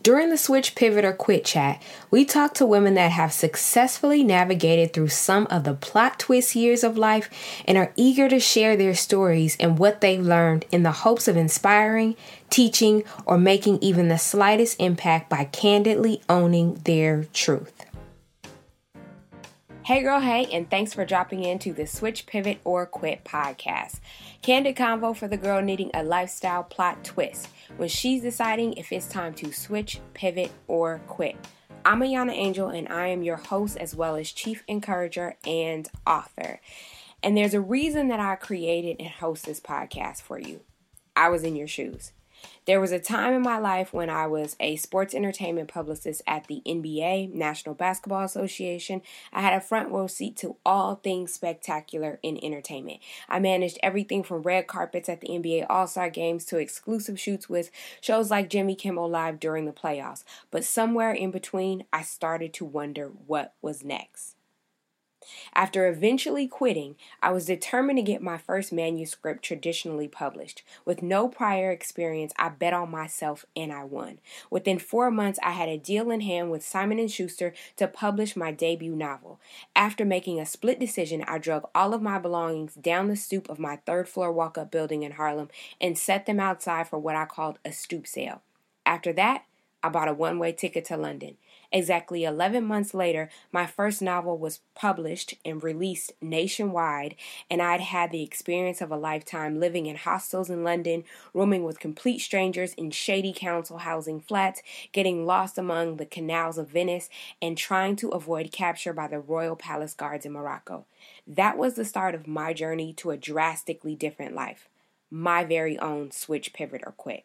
During the Switch, Pivot, or Quit chat, we talk to women that have successfully navigated through some of the plot twist years of life and are eager to share their stories and what they've learned in the hopes of inspiring, teaching, or making even the slightest impact by candidly owning their truth. Hey girl, hey, and thanks for dropping into the Switch, Pivot, or Quit podcast. Candid convo for the girl needing a lifestyle plot twist when she's deciding if it's time to switch, pivot, or quit. I'm Ayana Angel, and I am your host as well as chief encourager and author. And there's a reason that I created and host this podcast for you. I was in your shoes. There was a time in my life when I was a sports entertainment publicist at the NBA, National Basketball Association. I had a front row seat to all things spectacular in entertainment. I managed everything from red carpets at the NBA All-Star Games to exclusive shoots with shows like Jimmy Kimmel Live during the playoffs. But somewhere in between, I started to wonder what was next. After eventually quitting, I was determined to get my first manuscript traditionally published. With no prior experience, I bet on myself and I won. Within 4 months, I had a deal in hand with Simon & Schuster to publish my debut novel. After making a split decision, I drug all of my belongings down the stoop of my third-floor walk-up building in Harlem and set them outside for what I called a stoop sale. After that, I bought a one-way ticket to London. Exactly 11 months later, my first novel was published and released nationwide, and I'd had the experience of a lifetime living in hostels in London, rooming with complete strangers in shady council housing flats, getting lost among the canals of Venice, and trying to avoid capture by the Royal Palace Guards in Morocco. That was the start of my journey to a drastically different life. My very own Switch, Pivot, or Quit.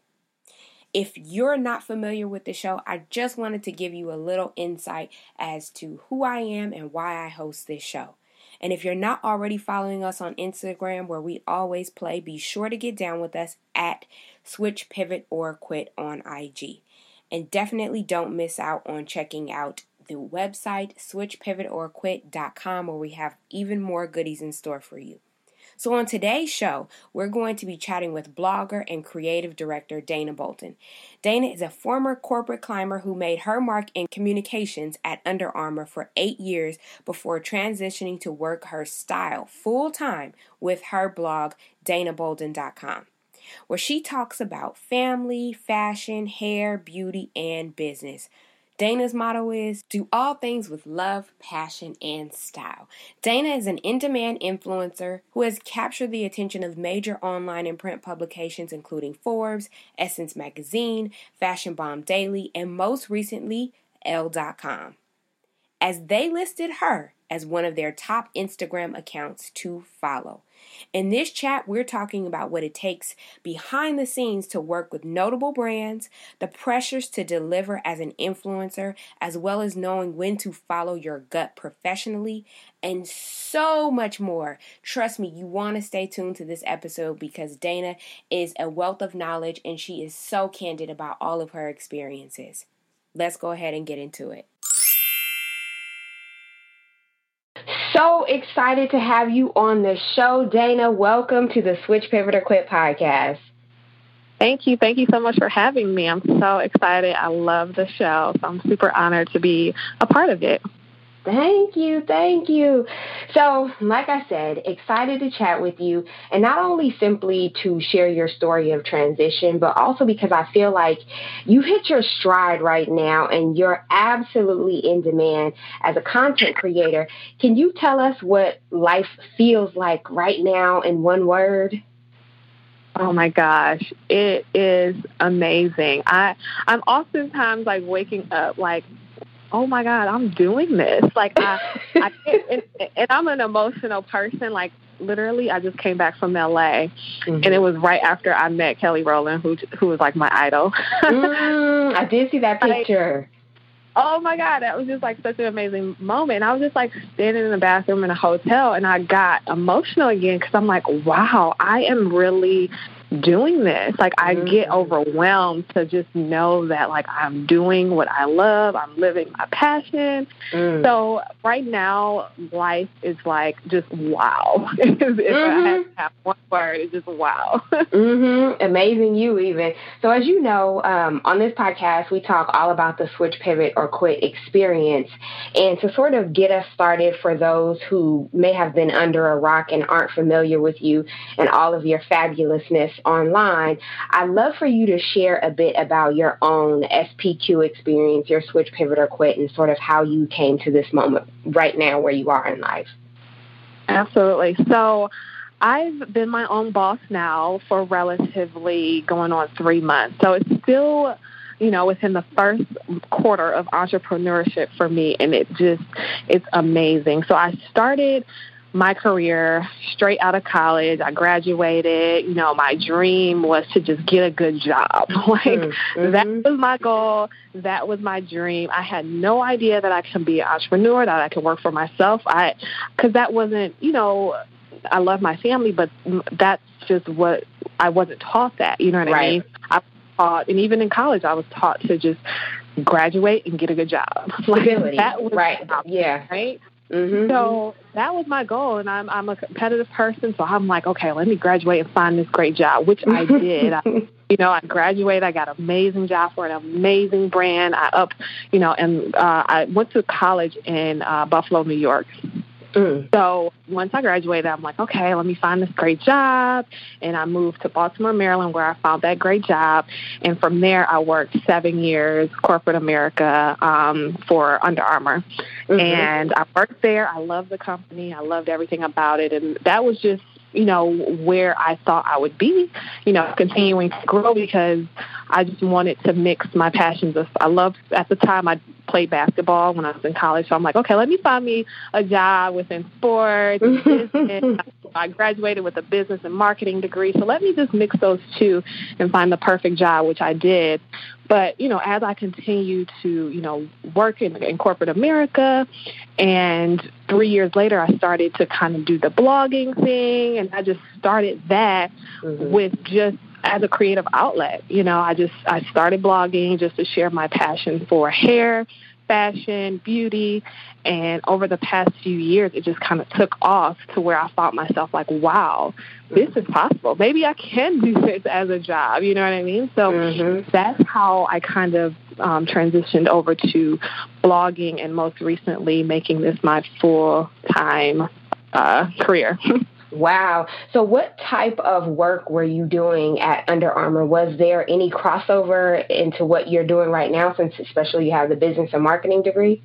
If you're not familiar with the show, I just wanted to give you a little insight as to who I am and why I host this show. And if you're not already following us on Instagram, where we always play, be sure to get down with us at Switch, Pivot, or Quit on IG. And definitely don't miss out on checking out the website switchpivotorquit.com, where we have even more goodies in store for you. So on today's show, we're going to be chatting with blogger and creative director Dana Bolton. Dana is a former corporate climber who made her mark in communications at Under Armour for 8 years before transitioning to work her style full-time with her blog, danabolton.com, where she talks about family, fashion, hair, beauty, and business. Dana's motto is, do all things with love, passion, and style. Dana is an in-demand influencer who has captured the attention of major online and print publications including Forbes, Essence Magazine, Fashion Bomb Daily, and most recently, Elle.com, as they listed her as one of their top Instagram accounts to follow. In this chat, we're talking about what it takes behind the scenes to work with notable brands, the pressures to deliver as an influencer, as well as knowing when to follow your gut professionally, and so much more. Trust me, you want to stay tuned to this episode because Dana is a wealth of knowledge and she is so candid about all of her experiences. Let's go ahead and get into it. So excited to have you on the show, Dana. Welcome to the Switch, Pivot, or Quit podcast. Thank you. Thank you so much for having me. I'm so excited. I love the show, so I'm super honored to be a part of it. Thank you. Thank you. So, like I said, excited to chat with you, and not only simply to share your story of transition, but also because I feel like you hit your stride right now and you're absolutely in demand as a content creator. Can you tell us what life feels like right now in one word? Oh my gosh, it is amazing. I'm oftentimes like waking up like, oh my God, I'm doing this. Like and I'm an emotional person. Like literally, I just came back from LA, and it was right after I met Kelly Rowland, who was like my idol. I did see that picture. Oh my God, that was just like such an amazing moment. And I was just like standing in the bathroom in a hotel, and I got emotional again because I'm like, wow, I am really doing this. Like, I get overwhelmed to just know that, like, I'm doing what I love. I'm living my passion. So right now, life is like just wow. If I had to have one word, it's just wow. Amazing you even. So as you know, on this podcast, we talk all about the switch, pivot, or quit experience. And to sort of get us started for those who may have been under a rock and aren't familiar with you and all of your fabulousness online, I'd love for you to share a bit about your own SPQ experience, your switch, pivot, or quit, and sort of how you came to this moment right now where you are in life. Absolutely. So I've been my own boss now for relatively going on 3 months. So it's still, within the first quarter of entrepreneurship for me, and it's amazing. So I started my career straight out of college. I graduated. My dream was to just get a good job. That was my goal. That was my dream. I had no idea that I could be an entrepreneur, that I could work for myself. Because that wasn't, I love my family, but that's just what I wasn't taught that. You know what I mean? I was taught, and even in college, I was taught to just graduate and get a good job. That was right? So that was my goal, and I'm a competitive person, so I'm like, okay, let me graduate and find this great job, which I did. I graduated. I got an amazing job for an amazing brand. I went to college in Buffalo, New York. So once I graduated, I'm like, okay, let me find this great job. And I moved to Baltimore, Maryland, where I found that great job. And from there, I worked 7 years, corporate America, for Under Armour. And I worked there. I loved the company. I loved everything about it. And that was just, where I thought I would be, continuing to grow, because I just wanted to mix my passions. At the time, I played basketball when I was in college. So I'm like, okay, let me find me a job within sports and business. I graduated with a business and marketing degree. So let me just mix those two and find the perfect job, which I did. But, as I continued to, work in corporate America, and 3 years later, I started to kind of do the blogging thing, and I just started that with just as a creative outlet. I started blogging just to share my passion for hair, fashion, beauty, and over the past few years, it just kind of took off to where I found myself like, wow, this is possible. Maybe I can do this as a job. You know what I mean? So that's how I kind of transitioned over to blogging, and most recently making this my full-time career. Wow. So what type of work were you doing at Under Armour? Was there any crossover into what you're doing right now, since especially you have the business and marketing degree?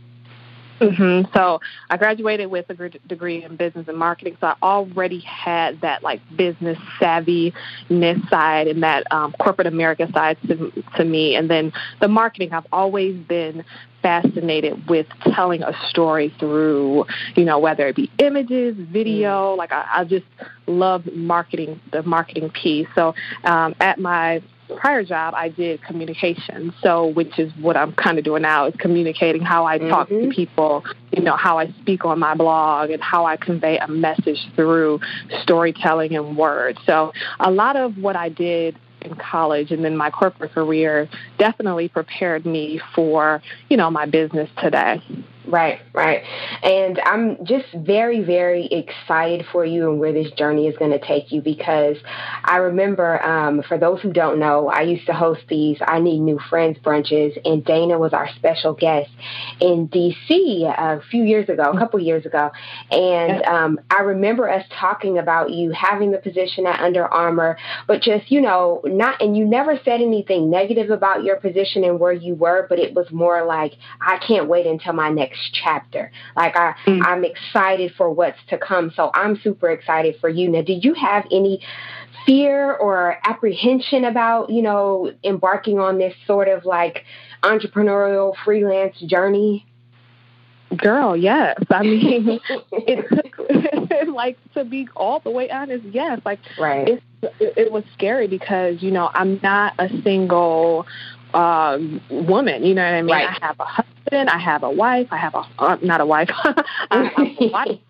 So I graduated with a degree in business and marketing. So I already had that business savviness side and that corporate America side to me. And then the marketing, I've always been fascinated with telling a story through, whether it be images, video. I just love the marketing piece. So at my prior job, I did communication, which is what I'm kind of doing now, is communicating how I talk to people, how I speak on my blog, and how I convey a message through storytelling and words. So a lot of what I did in college and then my corporate career definitely prepared me for, my business today. Right. And I'm just very, very excited for you and where this journey is going to take you, because I remember, for those who don't know, I used to host these I Need New Friends brunches, and Dana was our special guest in D.C. a couple years ago. And I remember us talking about you having the position at Under Armour, but just, and you never said anything negative about your position and where you were, but it was more like, I can't wait until my next chapter. I'm excited for what's to come. So I'm super excited for you. Now, did you have any fear or apprehension about, embarking on this sort of entrepreneurial freelance journey? Girl, yes. I mean, it took, to be all the way honest, yes. Right. It was scary because, I'm not a single woman, you know what I mean? Right. I have a husband, I have a wife, I'm a wife.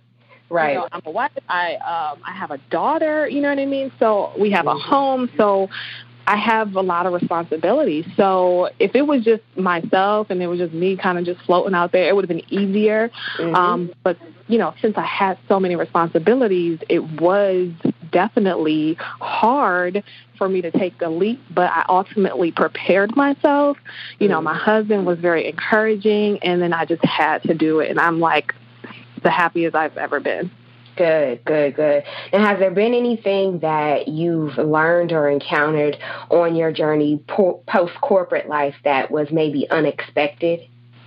Right. You know, I'm a wife. I have a daughter. You know what I mean? So we have a home. So I have a lot of responsibilities. So if it was just myself and it was just me kind of just floating out there, it would have been easier. But, you know, since I had so many responsibilities, it was definitely hard for me to take the leap, but I ultimately prepared myself. You know, my husband was very encouraging, and then I just had to do it. And I'm like the happiest I've ever been. Good. And has there been anything that you've learned or encountered on your journey post-corporate life that was maybe unexpected?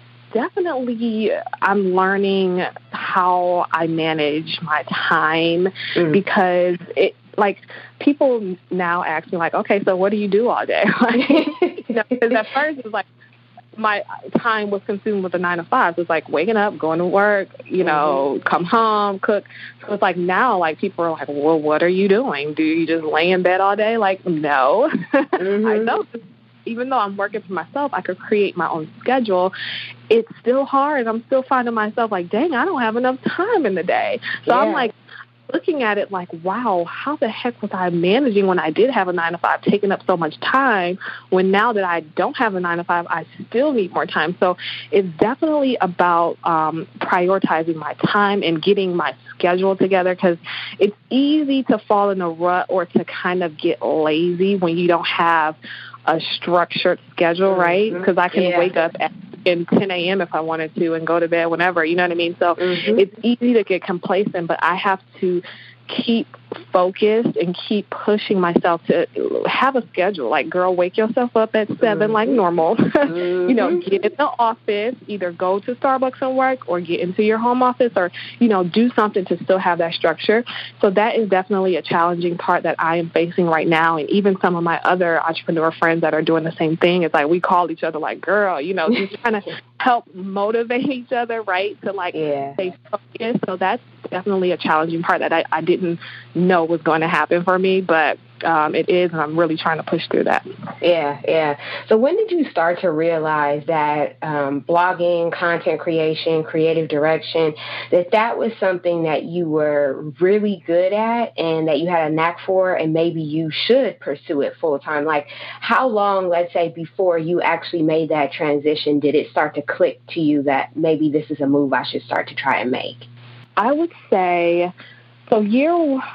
Definitely, I'm learning how I manage my time because it, like, people now ask me, like, okay, so what do you do all day? Like, you know, because at first it was like, my time was consumed with the 9 to 5. So it's like waking up, going to work, you know, come home, cook. So it's like now, like, people are like, well, what are you doing? Do you just lay in bed all day? Like, no. I know. Even though I'm working for myself, I could create my own schedule. It's still hard. I'm still finding myself like, dang, I don't have enough time in the day. So I'm like, looking at it like, wow, how the heck was I managing when I did have a 9 to 5, taking up so much time, when now that I don't have a 9 to 5, I still need more time. So it's definitely about prioritizing my time and getting my schedule together, because it's easy to fall in a rut or to kind of get lazy when you don't have a structured schedule, right? Because I can wake up at 10 a.m. if I wanted to and go to bed whenever, you know what I mean? So it's easy to get complacent, but I have to keep focused and keep pushing myself to have a schedule. Like, girl, wake yourself up at 7 like normal. You know, get in the office, either go to Starbucks and work or get into your home office, or, you know, do something to still have that structure. So that is definitely a challenging part that I am facing right now. And even some of my other entrepreneur friends that are doing the same thing, it's like we call each other like, girl, you know, just trying to help motivate each other, right, to like stay focused. So that's definitely a challenging part that I didn't know was going to happen for me, but it is, and I'm really trying to push through that. Yeah. So when did you start to realize that blogging, content creation, creative direction, that was something that you were really good at and that you had a knack for, and maybe you should pursue it full time? Like, how long, let's say, before you actually made that transition did it start to click to you that maybe this is a move I should start to try and make? I would say, so year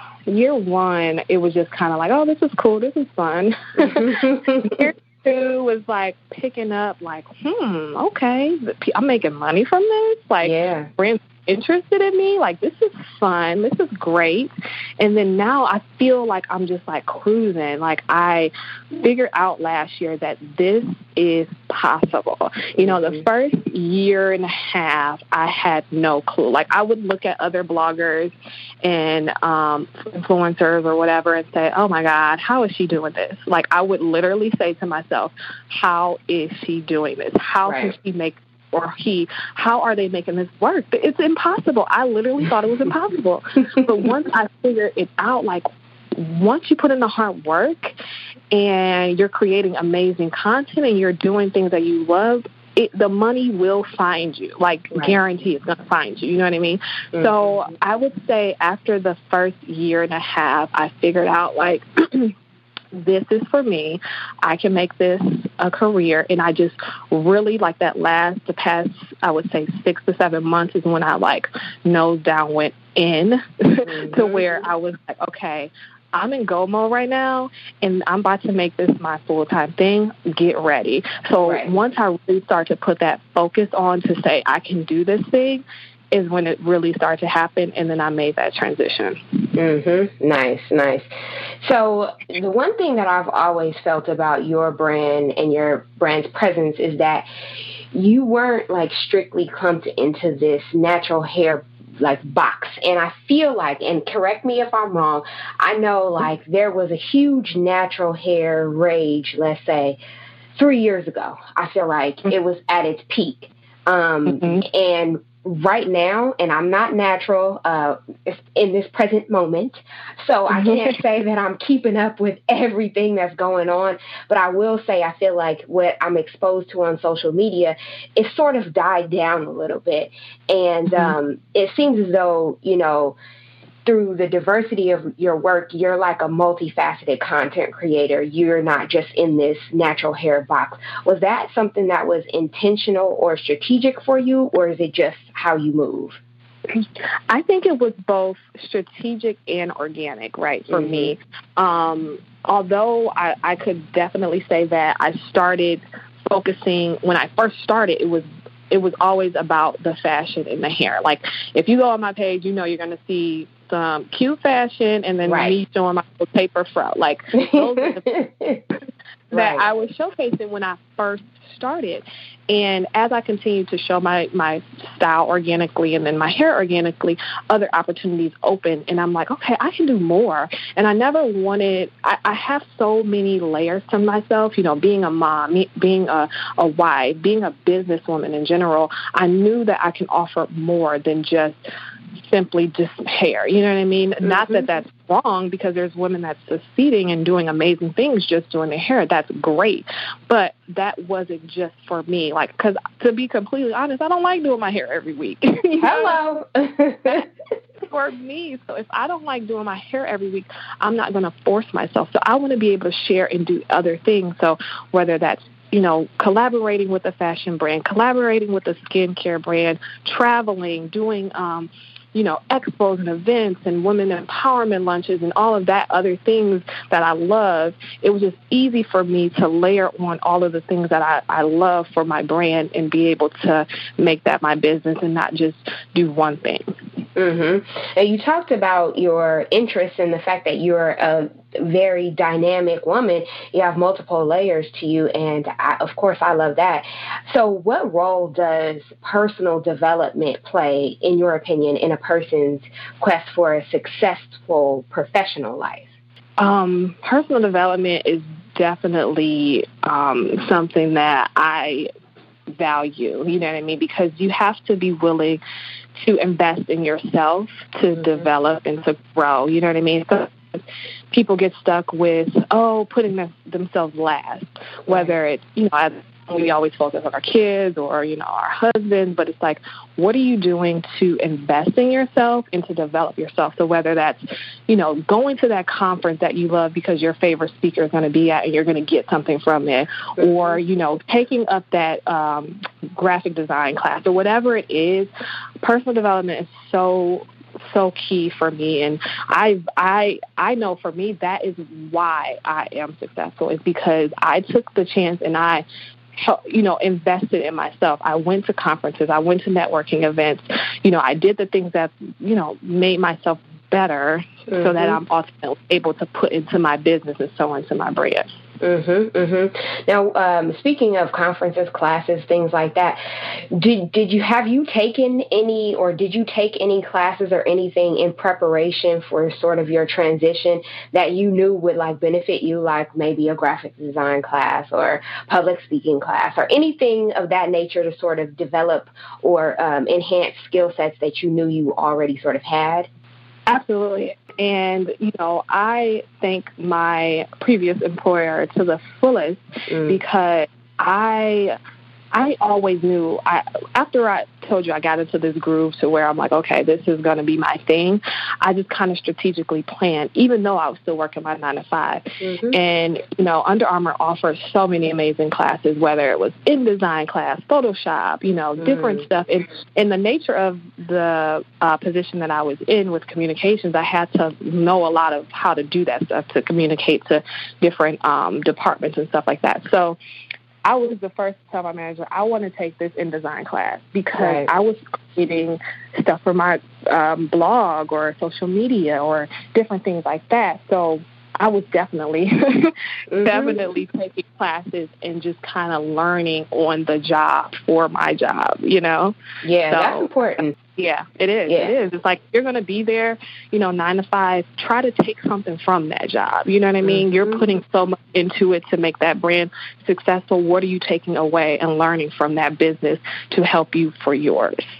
one, it was just kind of like, oh, this is cool, this is fun. Year two was like picking up, like, okay, I'm making money from this. Like, friends interested in me. Like, this is fun. This is great. And then now I feel like I'm just like cruising. Like, I figured out last year that this is possible. You know, the first year and a half, I had no clue. Like, I would look at other bloggers and influencers or whatever and say, oh my God, how is she doing this? Like, I would literally say to myself, how is she doing this? How can she make, or how are they making this work? It's impossible. I literally thought it was impossible. But once I figured it out, like, once you put in the hard work and you're creating amazing content and you're doing things that you love, the money will find you. Like, guarantee it's going to find you. You know what I mean? So I would say after the first year and a half, I figured out, like, this is for me. I can make this a career. And I just really, like, the past, I would say 6 to 7 months is when I, like, nose down went in to where I was like, okay, I'm in go mode right now, and I'm about to make this my full-time thing. Get ready. So once I really start to put that focus on to say I can do this thing, is when it really started to happen, and then I made that transition. Nice. So the one thing that I've always felt about your brand and your brand's presence is that you weren't, like, strictly clumped into this natural hair, like, box. And I feel like, and correct me if I'm wrong, I know, like, there was a huge natural hair rage, let's say, 3 years ago. I feel like it was at its peak. And right now, and I'm not natural in this present moment, so I can't say that I'm keeping up with everything that's going on, but I will say I feel like what I'm exposed to on social media, it sort of died down a little bit, and it seems as though, through the diversity of your work, you're like a multifaceted content creator. You're not just in this natural hair box. Was that something that was intentional or strategic for you, or is it just how you move? I think it was both strategic and organic, right, for me. Although I could definitely say that I started focusing, when I first started, it was always about the fashion and the hair. Like, if you go on my page, you're going to see some cute fashion and then me showing my paper fro. Like, those are the that I was showcasing when I first started. And as I continued to show my style organically and then my hair organically, other opportunities opened. And I'm like, okay, I can do more. And I never wanted, I have so many layers to myself, being a mom, being a wife, being a businesswoman in general. I knew that I can offer more than just simply just hair. You know what I mean? Not that that's wrong, because there's women that's succeeding and doing amazing things just doing their hair. That's great. But that wasn't just for me. Like, because to be completely honest, I don't like doing my hair every week. Hello. For me. So if I don't like doing my hair every week, I'm not going to force myself. So I want to be able to share and do other things. So whether that's collaborating with a fashion brand, collaborating with a skincare brand, traveling, doing, expos and events and women empowerment lunches and all of that other things that I love, it was just easy for me to layer on all of the things that I love for my brand and be able to make that my business and not just do one thing. And you talked about your interest in the fact that you're a very dynamic woman. You have multiple layers to you, and of course I love that. So what role does personal development play, in your opinion, in a person's quest for a successful professional life? Personal development is definitely something that I value, you know what I mean? Because you have to be willing to invest in yourself to develop and to grow, you know what I mean? So people get stuck with, putting themselves last, whether it's, we always focus on our kids or, our husbands, but it's like, what are you doing to invest in yourself and to develop yourself? So whether that's, going to that conference that you love because your favorite speaker is going to be at and you're going to get something from it, or, taking up that graphic design class or whatever it is, personal development is so key for me. And I know for me, that is why I am successful, is because I took the chance and I invested in myself. I went to conferences. I went to networking events. I did the things that, made myself better so that I'm ultimately able to put into my business and so into my brand. Now, speaking of conferences, classes, things like that, did you take any classes or anything in preparation for sort of your transition that you knew would benefit you, like maybe a graphic design class or public speaking class or anything of that nature to sort of develop or enhance skill sets that you knew you already sort of had? Absolutely. And, I thank my previous employer to the fullest because I always knew, after I told you I got into this groove to where I'm like, okay, this is going to be my thing, I just kind of strategically planned, even though I was still working my 9 to 5. And, Under Armour offers so many amazing classes, whether it was InDesign class, Photoshop, different stuff. And in the nature of the position that I was in with communications, I had to know a lot of how to do that stuff, to communicate to different departments and stuff like that. So I was the first to tell my manager, I want to take this InDesign class because I was creating stuff for my blog or social media or different things like that. So I was definitely taking classes and just kind of learning on the job for my job, Yeah, so, that's important. Yeah, it is. Yeah. It is. It's like, you're going to be there, 9 to 5. Try to take something from that job. You know what I mean? You're putting so much into it to make that brand successful. What are you taking away and learning from that business to help you for yours?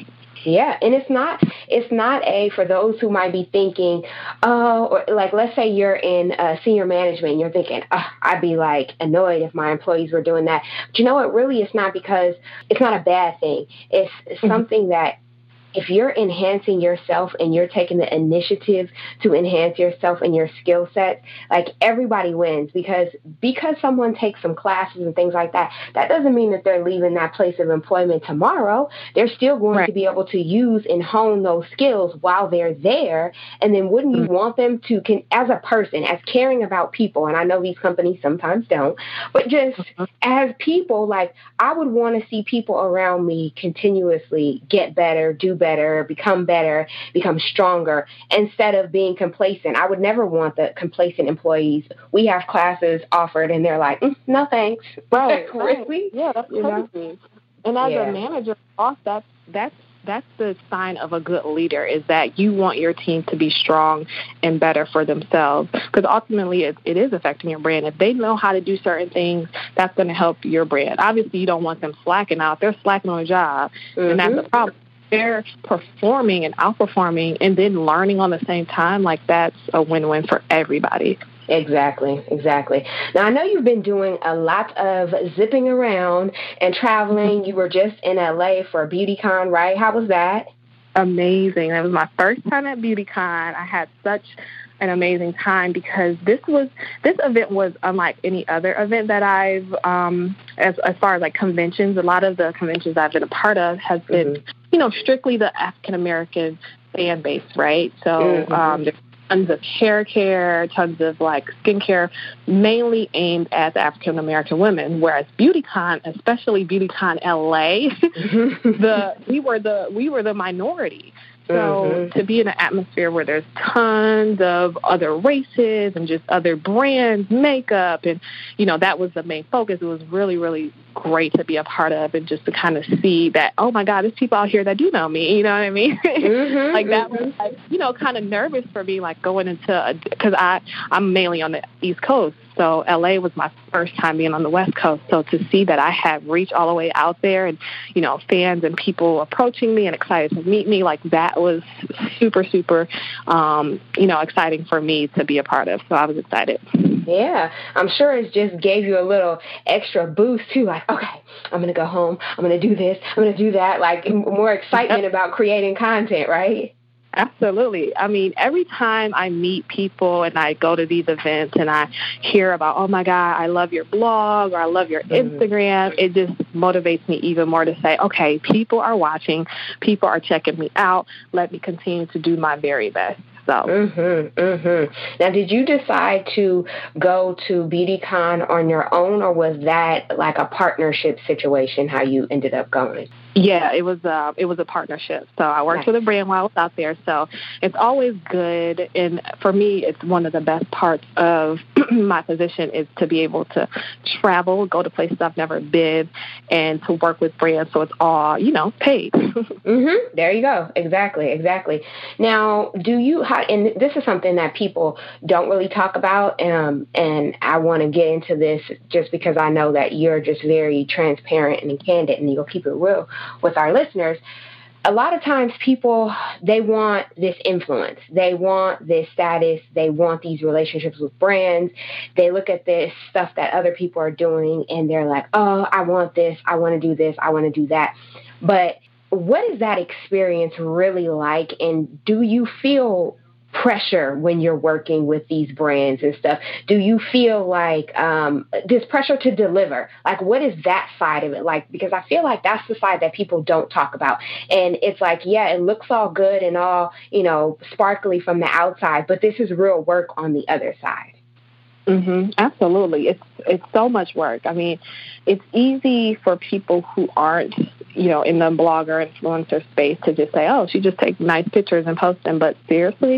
Yeah, and it's not for those who might be thinking, oh, like let's say you're in senior management and you're thinking, oh, I'd be like annoyed if my employees were doing that. But you know what? Really, it's not, because it's not a bad thing. It's something that, if you're enhancing yourself and you're taking the initiative to enhance yourself and your skill set, like everybody wins, because someone takes some classes and things like that, that doesn't mean that they're leaving that place of employment tomorrow. They're still going to be able to use and hone those skills while they're there. And then wouldn't you want them to, as a person, as caring about people, and I know these companies sometimes don't, but just as people, like I would want to see people around me continuously get better, do better, become stronger, instead of being complacent. I would never want the complacent employees. We have classes offered and they're like, no thanks. Right. Really? Yeah, that's crazy. And as a manager, boss, that's the sign of a good leader, is that you want your team to be strong and better for themselves, because ultimately it is affecting your brand. If they know how to do certain things, that's going to help your brand. Obviously, you don't want them slacking out. If they're slacking on a job, and that's a problem. They're performing and outperforming and then learning on the same time, like that's a win-win for everybody. Exactly. Now, I know you've been doing a lot of zipping around and traveling. You were just in LA for BeautyCon, right? How was that? Amazing. That was my first time at BeautyCon. I had such an amazing time, because this event was unlike any other event that I've, as far as like conventions. A lot of the conventions I've been a part of has been, strictly the African American fan base, right? So there's tons of hair care, tons of like skincare, mainly aimed at the African American women. Whereas BeautyCon, especially BeautyCon LA, we were the minority. So to be in an atmosphere where there's tons of other races and just other brands, makeup, and, that was the main focus. It was really, really great to be a part of, and just to kind of see that, oh, my God, there's people out here that do know me. You know what I mean? That was, like, kind of nervous for me, like going into, because I'm mainly on the East Coast. So LA was my first time being on the West Coast. So to see that I had reached all the way out there, and, fans and people approaching me and excited to meet me, like that was super, super, exciting for me to be a part of. So I was excited. Yeah, I'm sure it just gave you a little extra boost too. Like, okay, I'm going to go home. I'm going to do this. I'm going to do that. Like more excitement about creating content, right? Absolutely. I mean, every time I meet people and I go to these events and I hear about, oh, my God, I love your blog, or I love your Instagram, it just motivates me even more to say, okay, people are watching, people are checking me out. Let me continue to do my very best. So. Now, did you decide to go to BeautyCon on your own, or was that like a partnership situation, how you ended up going? Yeah, it was a partnership. So I worked with a brand while I was out there. So it's always good. And for me, it's one of the best parts of my position is to be able to travel, go to places I've never been, and to work with brands. So it's all, paid. There you go. Exactly. Now, and this is something that people don't really talk about. And I want to get into this just because I know that you're just very transparent and candid, and you'll keep it real with our listeners. A lot of times people, they want this influence. They want this status. They want these relationships with brands. They look at this stuff that other people are doing and they're like, oh, I want this. I want to do this. I want to do that. But what is that experience really like? And do you feel pressure when you're working with these brands and stuff? Do you feel like this pressure to deliver? Like, what is that side of it like? Because I feel like that's the side that people don't talk about. And it's like, yeah, it looks all good and all, sparkly from the outside, but this is real work on the other side. Absolutely. It's so much work. I mean, it's easy for people who aren't, in the blogger influencer space to just say, oh, she just takes nice pictures and posts them. But seriously,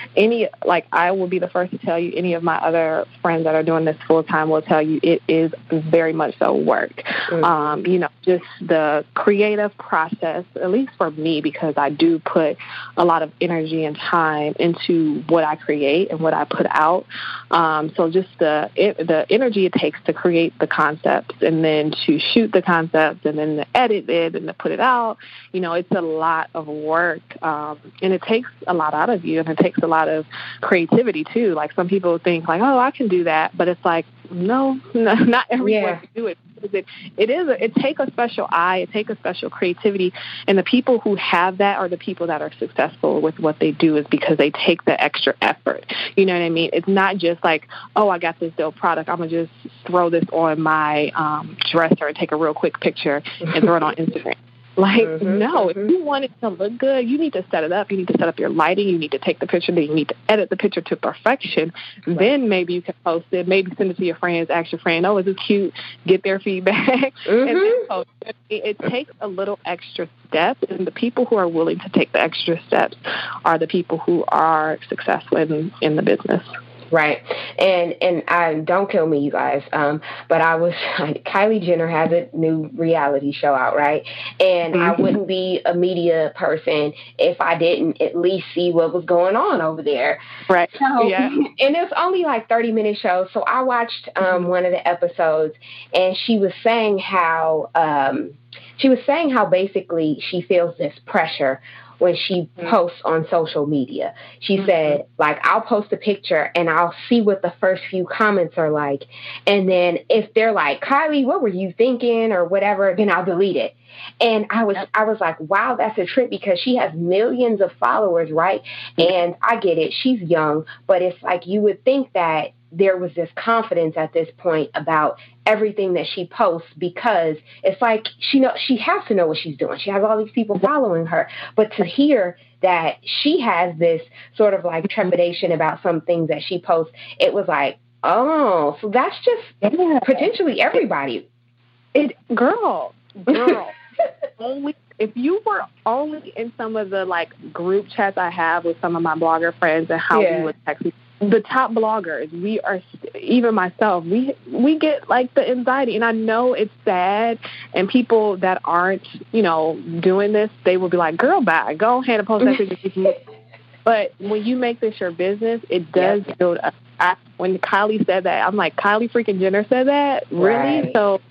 I will be the first to tell you, any of my other friends that are doing this full time will tell you it is very much so work. Just the creative process, at least for me, because I do put a lot of energy and time into what I create and what I put out. So just the energy it takes to create the concepts, and then to shoot the concepts, and then to edit it, it and to put it out, it's a lot of work. And it takes a lot out of you, and it takes a lot of creativity too. Like some people think like, oh, I can do that. But it's like, no, not everyone can do it. It takes a special eye, it takes a special creativity, and the people who have that are the people that are successful with what they do, is because they take the extra effort. You know what I mean? It's not just like, oh, I got this dope product, I'm going to just throw this on my dresser and take a real quick picture and throw it on Instagram. Like, no, if you want it to look good, you need to set it up. You need to set up your lighting. You need to take the picture. Then you need to edit the picture to perfection. Right. Then maybe you can post it. Maybe send it to your friends. Ask your friend, oh, is this cute? Get their feedback. And then post it. It takes a little extra step. And the people who are willing to take the extra steps are the people who are successful in the business. Right. And I don't kill me, you guys. But Kylie Jenner has a new reality show out, right? And I wouldn't be a media person if I didn't at least see what was going on over there. Right. So, and it's only like 30-minute show. So I watched one of the episodes, and she was saying how basically she feels this pressure when she posts on social media. She said, like, I'll post a picture and I'll see what the first few comments are like. And then if they're like, Kylie, what were you thinking or whatever, then I'll delete it. And I was like, wow, that's a trip, because she has millions of followers, right? And I get it. She's young, but it's like you would think that there was this confidence at this point about everything that she posts, because it's like she has to know what she's doing. She has all these people following her. But to hear that she has this sort of like trepidation about some things that she posts, it was like, oh, so that's just potentially everybody. Girl. Only if you were only in some of the like group chats I have with some of my blogger friends and how we would text the top bloggers, we are, even myself, we get like the anxiety. And I know it's sad, and people that aren't, doing this, they will be like, girl, bye, go ahead and post that picture. But when you make this your business, it does build up. When Kylie said that, I'm like, Kylie freaking Jenner said that? Really? Right. So,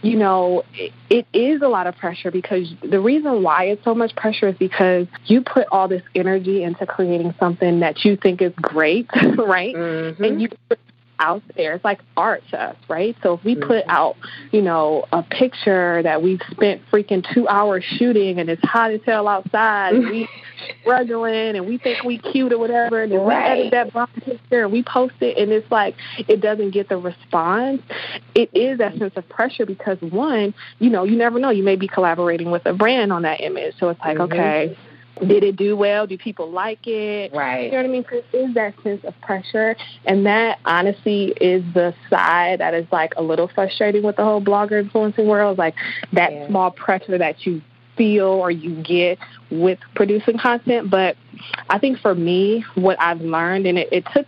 it is a lot of pressure, because the reason why it's so much pressure is because you put all this energy into creating something that you think is great, right? And you put it out there. It's like art to us, right? So if we put out, a picture that we've spent freaking 2 hours shooting, and it's hot as hell outside, and we struggling, and we think we cute or whatever, and then we edit that bomb picture and we post it, and it's like it doesn't get the response. It is that sense of pressure, because one, you never know, you may be collaborating with a brand on that image, so it's like, okay, did it do well? Do people like it? Right. You know what I mean? So it is that sense of pressure. And that, honestly, is the side that is, like, a little frustrating with the whole blogger influencing world. Like, that small pressure that you feel or you get with producing content. But I think for me, what I've learned, and it took,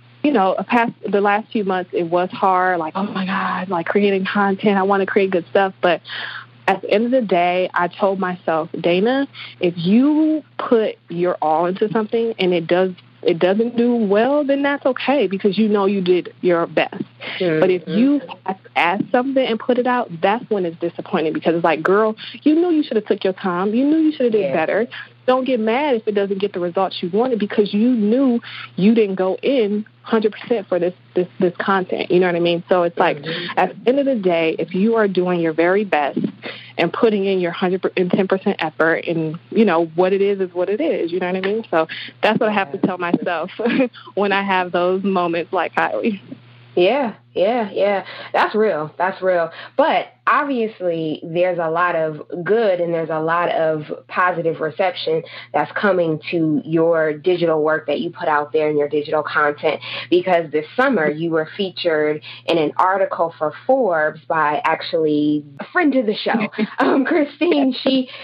the last few months, it was hard. Like, oh, my God, like, creating content. I want to create good stuff. But at the end of the day, I told myself, Dana, if you put your all into something and it doesn't do well, then that's okay, because you did your best. But if you ask something and put it out, that's when it's disappointing, because it's like, girl, you knew you should have took your time. You knew you should have did better. Don't get mad if it doesn't get the results you wanted, because you knew you didn't go in 100% for this content. You know what I mean? So it's like, at the end of the day, if you are doing your very best and putting in your 110% effort, and what it is what it is. You know what I mean? So that's what I have to tell myself when I have those moments like Kylie. Yeah. That's real. But obviously there's a lot of good and there's a lot of positive reception that's coming to your digital work that you put out there in your digital content, because this summer you were featured in an article for Forbes by actually a friend of the show, Christine.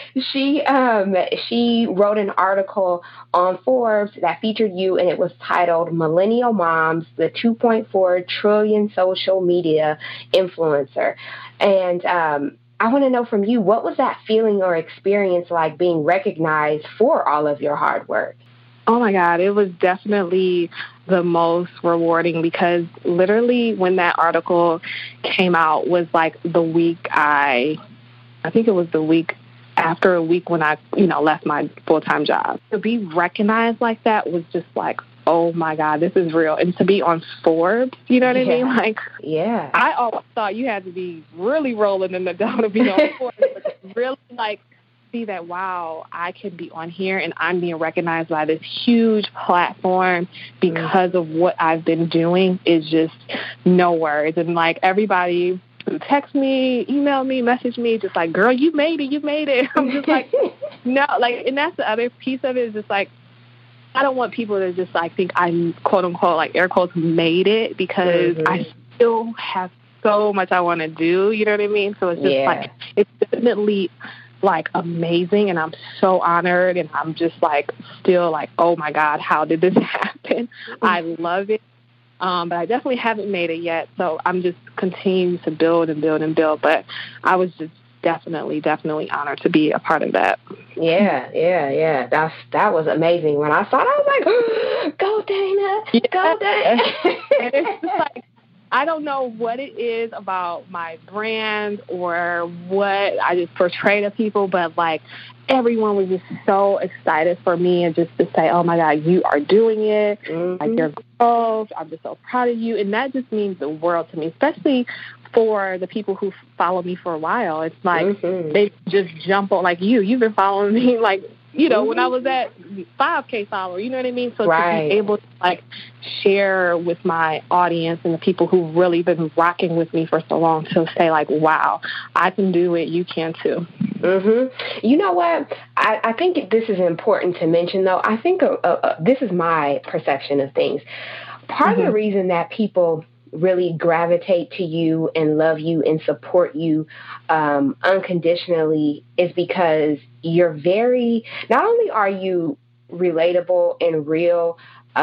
She wrote an article on Forbes that featured you, and it was titled Millennial Moms, the 2.4 trillion social media influencer. And I want to know from you, what was that feeling or experience like, being recognized for all of your hard work? Oh, my God. It was definitely the most rewarding, because literally when that article came out was like the week I think it was the week after a week when I, left my full-time job. To be recognized like that was just like, oh my God, this is real. And to be on Forbes, you know what I mean? Like, yeah, I always thought you had to be really rolling in the dough to be on Forbes, but really like see that, wow, I can be on here and I'm being recognized by this huge platform because of what I've been doing is just no words. And like everybody text me, email me, message me, just like, girl, you made it. I'm just like, no, like, and that's the other piece of it is just like, I don't want people to just like think I'm quote unquote, like air quotes, made it because I still have so much I want to do. You know what I mean? So it's just like, it's definitely like amazing. And I'm so honored. And I'm just like, still like, oh my God, how did this happen? I love it. But I definitely haven't made it yet. So I'm just continuing to build and build and build. But I was just definitely honored to be a part of that. Yeah. That was amazing. When I saw it, I was like, go Dana, go Dana. And it's just like, I don't know what it is about my brand or what I just portray to people, but like everyone was just so excited for me and just to say, oh my God, you are doing it. Like your growth. I'm just so proud of you. And that just means the world to me, especially for the people who follow me for a while. It's like they just jump on, like you've been following me like, when I was at 5K follower, you know what I mean? So to be able to like share with my audience and the people who really been rocking with me for so long to say like, wow, I can do it. You can too. You know what? I think this is important to mention, though. I think this is my perception of things. Part of the reason that people really gravitate to you and love you and support you unconditionally is because you're not only are you relatable and real,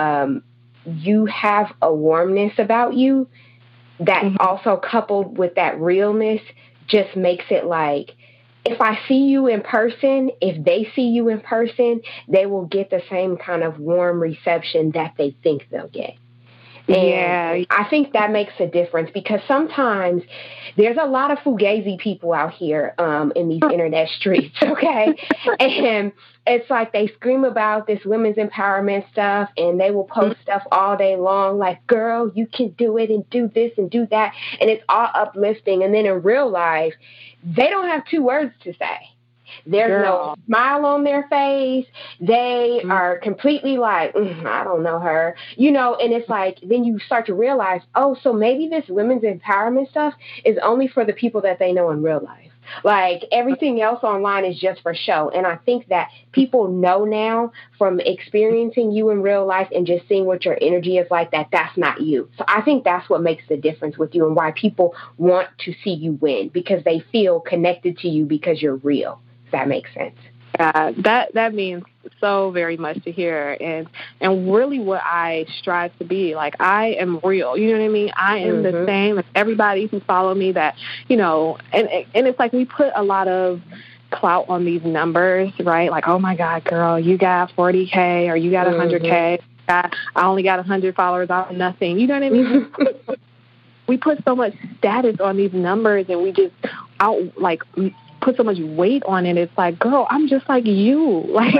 you have a warmness about you that also coupled with that realness just makes it like, if I see you in person, if they see you in person, they will get the same kind of warm reception that they think they'll get. And I think that makes a difference because sometimes there's a lot of fugazi people out here in these internet streets, okay? And it's like they scream about this women's empowerment stuff and they will post stuff all day long like, girl, you can do it and do this and do that. And it's all uplifting. And then in real life, they don't have two words to say. There's no smile on their face. They are completely like, I don't know her, and it's like, then you start to realize, oh, so maybe this women's empowerment stuff is only for the people that they know in real life. Like everything else online is just for show. And I think that people know now from experiencing you in real life and just seeing what your energy is like, that that's not you. So I think that's what makes the difference with you and why people want to see you win, because they feel connected to you because you're real. That makes sense. That means so very much to hear, and really what I strive to be. Like, I am real, you know what I mean? I am the same as everybody who follow me, that, and it's like we put a lot of clout on these numbers, right? Like, oh my God, girl, you got 40K or you got 100K. I only got 100 followers. I'm nothing. You know what I mean? We put so much status on these numbers and we just put so much weight on it. It's like, girl, I'm just like you. Like,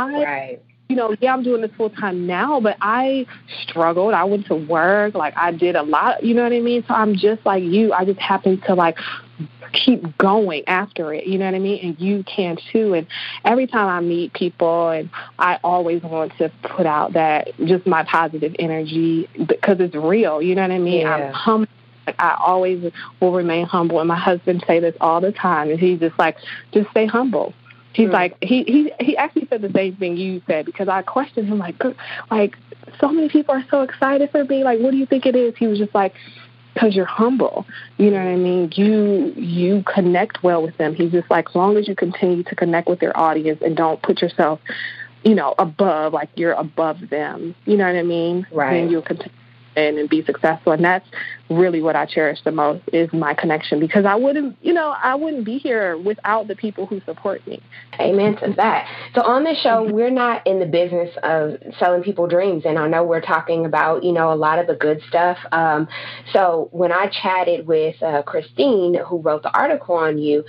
I'm doing this full time now, but I struggled. I went to work. Like, I did a lot, you know what I mean? So I'm just like you. I just happen to like keep going after it, you know what I mean? And you can too. And every time I meet people, and I always want to put out that just my positive energy because it's real, you know what I mean? Yeah. I'm humble. Like, I always will remain humble, and my husband say this all the time, and he's just like, just stay humble. He's like, he actually said the same thing you said, because I questioned him, like, so many people are so excited for me. Like, what do you think it is? He was just like, because you're humble. You know what I mean? You connect well with them. He's just like, as long as you continue to connect with your audience and don't put yourself, above, like you're above them. You know what I mean? Right. Then you'll continue. and be successful. And that's really what I cherish the most, is my connection, because I wouldn't be here without the people who support me. Amen to that. So on this show, we're not in the business of selling people dreams. And I know we're talking about, a lot of the good stuff. So when I chatted with Christine, who wrote the article on you,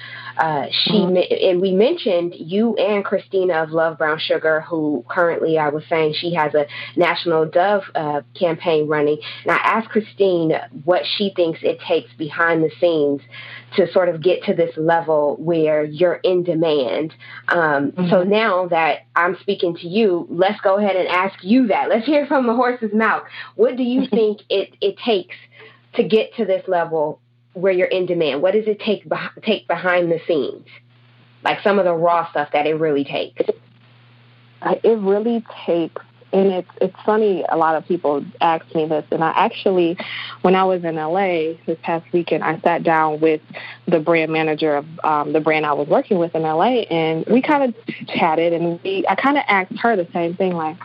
and we mentioned you and Christina of Love Brown Sugar, who currently, I was saying, she has a National Dove campaign running. And I asked Christine what she thinks it takes behind the scenes to sort of get to this level where you're in demand. So now that I'm speaking to you, let's go ahead and ask you that. Let's hear from the horse's mouth. What do you think it takes to get to this level where you're in demand? What does it take behind the scenes? Like some of the raw stuff that it really takes. It really takes, and it's funny, a lot of people ask me this, and I actually, when I was in LA this past weekend, I sat down with the brand manager of the brand I was working with in LA, and we kind of chatted, and I kind of asked her the same thing, like,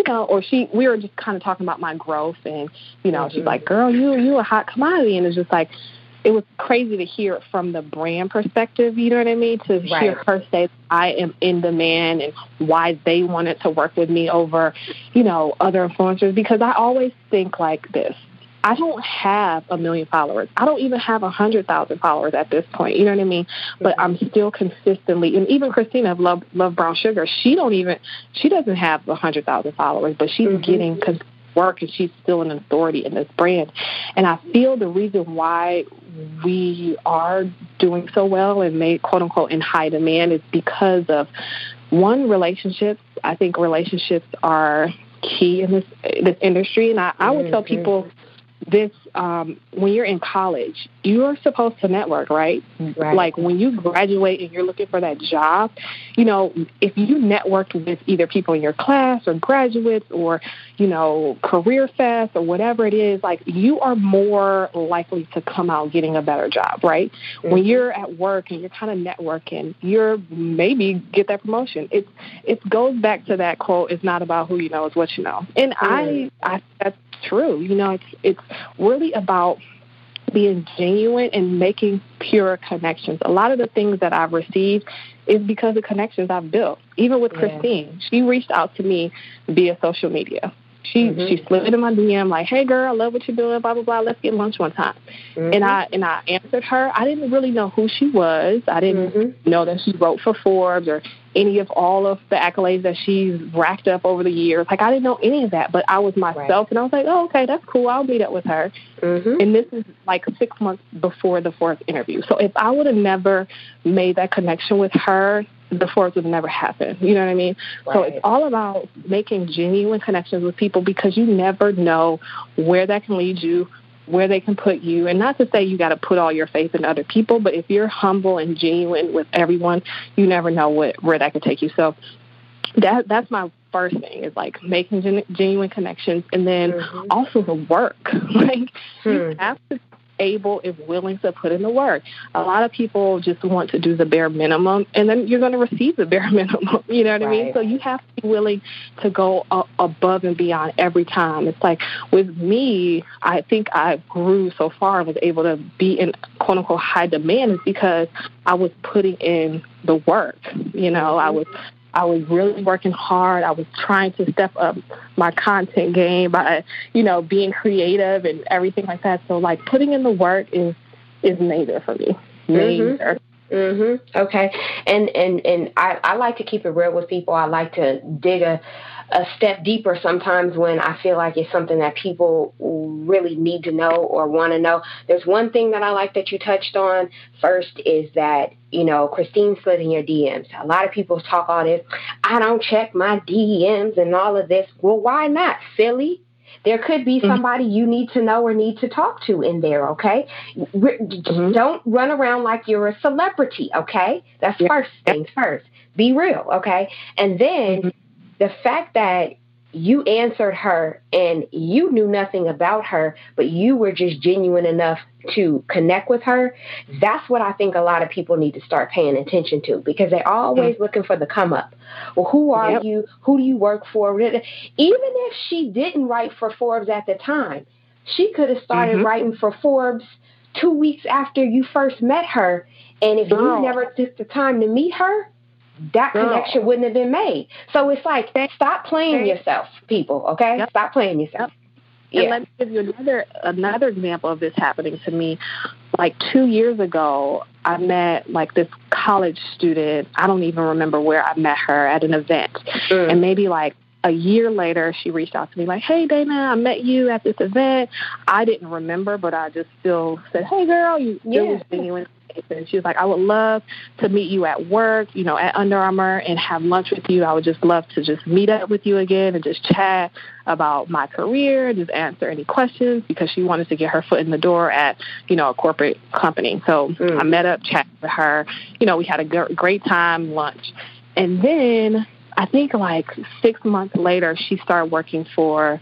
we were just kind of talking about my growth, and, she's like, girl, you a hot commodity, and it's just like, it was crazy to hear it from the brand perspective, you know what I mean? To hear her say I am in demand and why they wanted to work with me over, other influencers. Because I always think like this. I don't have 1 million followers. I don't even have 100,000 followers at this point. You know what I mean? But I'm still consistently, and even Christina of Love Brown Sugar, she doesn't have 100,000 followers, but she's getting work, and she's still an authority in this brand. And I feel the reason why we are doing so well and made, quote unquote, in high demand is because of, one, relationships. I think relationships are key in this industry. And I would tell people this, when you're in college, you're supposed to network, right? Like when you graduate and you're looking for that job, if you networked with either people in your class or graduates or, career fest or whatever it is, like you are more likely to come out getting a better job, right? When you're at work and you're kind of networking, you're maybe get that promotion. It goes back to that quote, it's not about who you know, it's what you know. And I that's true. It's really about being genuine and making pure connections. A lot of the things that I've received is because of connections I've built. Even with Christine, she reached out to me via social media. She slid in my DM like, hey, girl, I love what you're doing, blah, blah, blah. Let's get lunch one time. And I answered her. I didn't really know who she was. I didn't know that she wrote for Forbes or any of all of the accolades that she's racked up over the years. Like, I didn't know any of that, but I was myself. And I was like, oh, okay, that's cool. I'll meet up with her. And this is like 6 months before the Forbes interview. So if I would have never made that connection with her, the Forbes would never happen. You know what I mean? So it's all about making genuine connections with people, because you never know where that can lead you, where they can put you. And not to say you got to put all your faith in other people, but if you're humble and genuine with everyone, you never know where that could take you. So that's my first thing, is like making genuine connections, and then also the work. Like you have to able and willing to put in the work. A lot of people just want to do the bare minimum, and then you're going to receive the bare minimum. You know what I mean? So you have to be willing to go above and beyond every time. It's like with me, I think I grew so far and was able to be in quote unquote high demand is because I was putting in the work. I was really working hard. I was trying to step up my content game by, being creative and everything like that. So, like, putting in the work is major for me. Major. Okay. And I like to keep it real with people. I like to dig a step deeper sometimes when I feel like it's something that people really need to know or want to know. There's one thing that I like that you touched on first is that, Christine slid in your DMs. A lot of people talk all this, I don't check my DMs and all of this. Well, why not, silly? There could be somebody you need to know or need to talk to in there, okay? Don't run around like you're a celebrity, okay? That's first things first. Be real, okay? And then the fact that you answered her and you knew nothing about her, but you were just genuine enough to connect with her, that's what I think a lot of people need to start paying attention to, because they're always looking for the come up. Well, who are you? Who do you work for? Even if she didn't write for Forbes at the time, She could have started writing for Forbes 2 weeks after you first met her. And if you never took the time to meet her, that connection wouldn't have been made. So it's like, stop playing yourself, people, okay? Yep. Stop playing yourself. And let me give you another example of this happening to me. Like 2 years ago, I met like this college student. I don't even remember where I met her at an event. And maybe like a year later, she reached out to me like, hey, Dana, I met you at this event. I didn't remember, but I just still said, hey, girl, you was genuine. And she was like, I would love to meet you at work, you know, at Under Armour and have lunch with you. I would just love to just meet up with you again and just chat about my career, just answer any questions, because she wanted to get her foot in the door at, you know, a corporate company. So I met up, chatted with her. You know, we had a great time, lunch. And then I think like 6 months later, she started working for,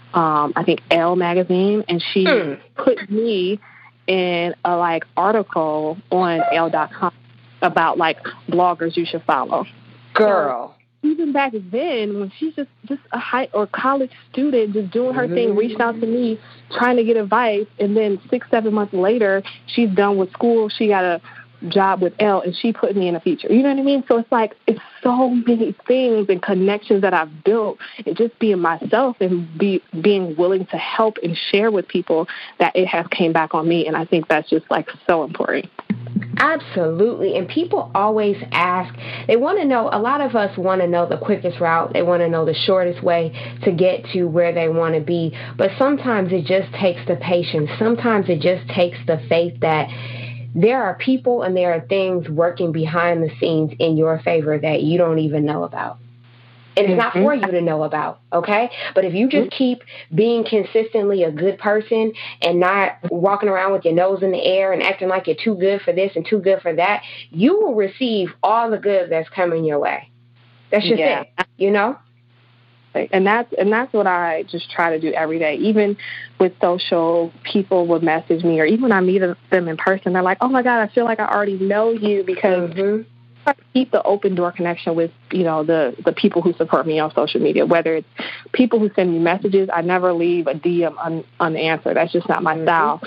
I think, Elle magazine, and she put me in a like article on Elle.com about like bloggers you should follow. Girl. So, even back then, when she's just a high or college student, just doing her thing, reached out to me, trying to get advice, and then 6-7 months later, she's done with school. She got a job with Elle, and she put me in a feature. You know what I mean? So it's like, it's so many things and connections that I've built, and just being myself and being willing to help and share with people, that it has came back on me. And I think that's just like so important. Absolutely. And people always ask, they want to know, a lot of us want to know the quickest route. They want to know the shortest way to get to where they want to be. But sometimes it just takes the patience. Sometimes it just takes the faith that there are people and there are things working behind the scenes in your favor that you don't even know about. And it's not for you to know about, okay? But if you just keep being consistently a good person and not walking around with your nose in the air and acting like you're too good for this and too good for that, you will receive all the good that's coming your way. That's just it, you know? And that's what I just try to do every day. Even with social, people would message me, or even when I meet them in person, they're like, oh my God, I feel like I already know you, because I keep the open door connection with, you know, the people who support me on social media, whether it's people who send me messages. I never leave a DM unanswered. That's just not my style.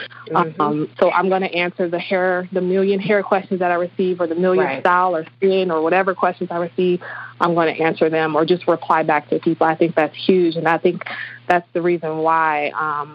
So I'm going to answer the million hair questions that I receive, or the million style or skin or whatever questions I receive. I'm going to answer them or just reply back to people. I think that's huge. And I think that's the reason why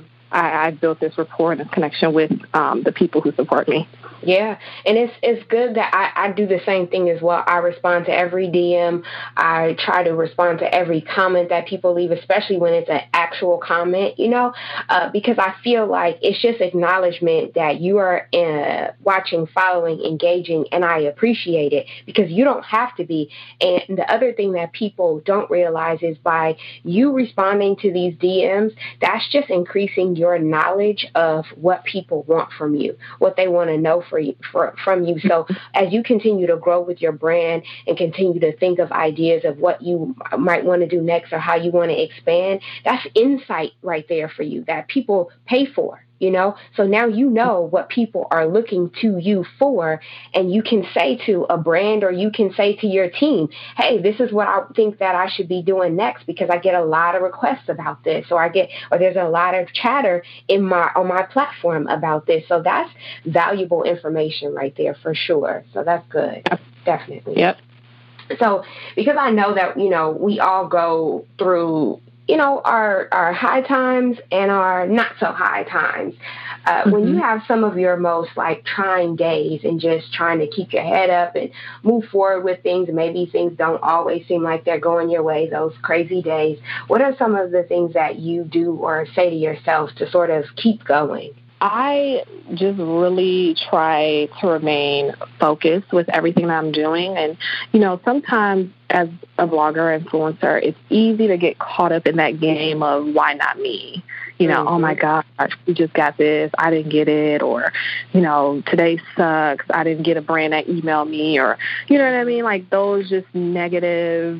I built this rapport and this connection with the people who support me. Yeah, and it's good that I do the same thing as well. I respond to every DM. I try to respond to every comment that people leave, especially when it's an actual comment, you know, because I feel like it's just acknowledgement that you are watching, following, engaging, and I appreciate it, because you don't have to be. And the other thing that people don't realize is by you responding to these DMs, that's just increasing your knowledge of what people want from you, what they want to know from you. So as you continue to grow with your brand and continue to think of ideas of what you might want to do next or how you want to expand, that's insight right there for you that people pay for. You know, so now you know what people are looking to you for, and you can say to a brand, or you can say to your team, hey, this is what I think that I should be doing next, because I get a lot of requests about this, or there's a lot of chatter on my platform about this. So that's valuable information right there for sure. So that's good. Definitely. Yep. So because I know that, you know, we all go through, you know, our high times and our not so high times. When you have some of your most like trying days and just trying to keep your head up and move forward with things, and maybe things don't always seem like they're going your way, those crazy days, what are some of the things that you do or say to yourself to sort of keep going? I just really try to remain focused with everything that I'm doing. And, you know, sometimes as a blogger, influencer, it's easy to get caught up in that game of why not me? You know, oh my gosh, we just got this, I didn't get it, or, you know, today sucks, I didn't get a brand that emailed me, or, you know what I mean? Like those just negative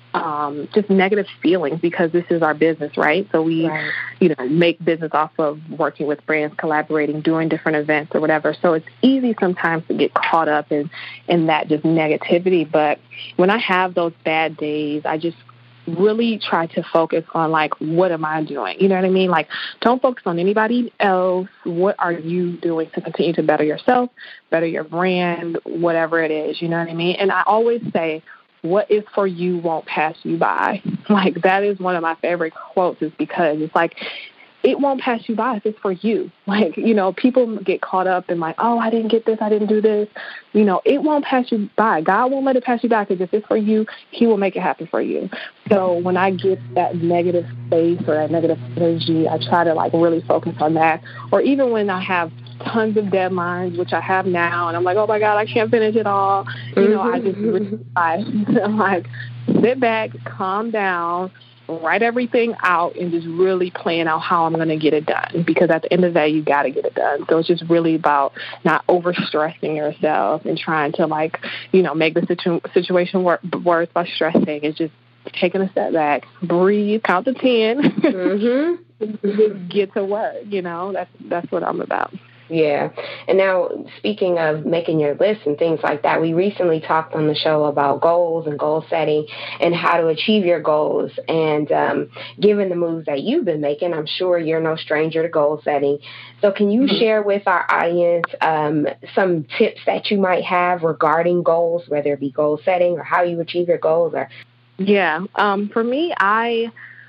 feelings, because this is our business, right? So we, you know, make business off of working with brands, collaborating, doing different events or whatever. So it's easy sometimes to get caught up in that just negativity. But when I have those bad days, I just really try to focus on, like, what am I doing? You know what I mean? Like, don't focus on anybody else. What are you doing to continue to better yourself, better your brand, whatever it is, you know what I mean? And I always say, what is for you won't pass you by. Like, that is one of my favorite quotes, is because it's like, it won't pass you by if it's for you. Like, you know, people get caught up in like, oh, I didn't get this, I didn't do this. You know, it won't pass you by. God won't let it pass you by, because if it's for you, he will make it happen for you. So when I get that negative space or that negative energy, I try to, like, really focus on that. Or even when I have tons of deadlines, which I have now, and I'm like, oh my God, I can't finish it all. You know, I just I'm like, sit back, calm down, write everything out, and just really plan out how I'm going to get it done. Because at the end of the day, you got to get it done. So it's just really about not overstressing yourself and trying to, like, you know, make the situation worse by stressing. It's just taking a step back, breathe, count to 10, just get to work. You know, that's what I'm about. Yeah. And now, speaking of making your list and things like that, we recently talked on the show about goals and goal setting and how to achieve your goals. And given the moves that you've been making, I'm sure you're no stranger to goal setting. So can you share with our audience some tips that you might have regarding goals, whether it be goal setting or how you achieve your goals? Or Yeah. For me, I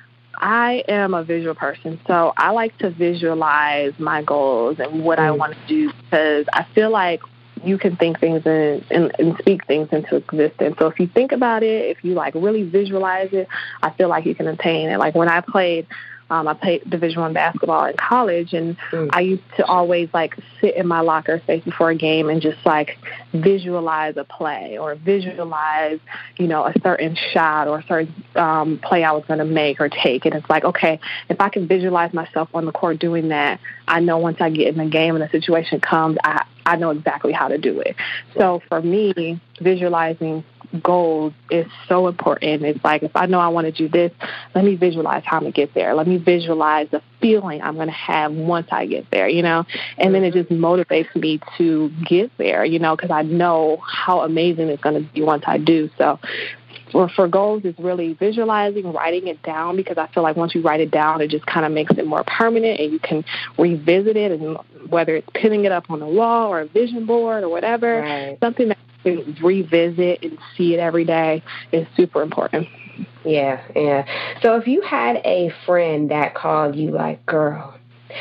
am a visual person, so I like to visualize my goals and what I want to do, because I feel like you can think things and speak things into existence. So if you think about it, if you, like, really visualize it, I feel like you can attain it. Like, when I played Division I basketball in college, and I used to always, like, sit in my locker space before a game and just, like, visualize a play or visualize, you know, a certain shot or a certain play I was going to make or take. And it's like, okay, if I can visualize myself on the court doing that, I know once I get in the game and the situation comes, I know exactly how to do it. So for me, visualizing goals is so important. It's like, if I know I want to do this, let me visualize how I'm going to get there. Let me visualize the feeling I'm going to have once I get there, you know? And then it just motivates me to get there, you know, because I know how amazing it's going to be once I do. So for goals, it's really visualizing, writing it down, because I feel like once you write it down, it just kind of makes it more permanent, and you can revisit it, and whether it's pinning it up on a wall or a vision board or whatever, something that you can revisit and see it every day is super important. Yeah. So if you had a friend that called you like, girl,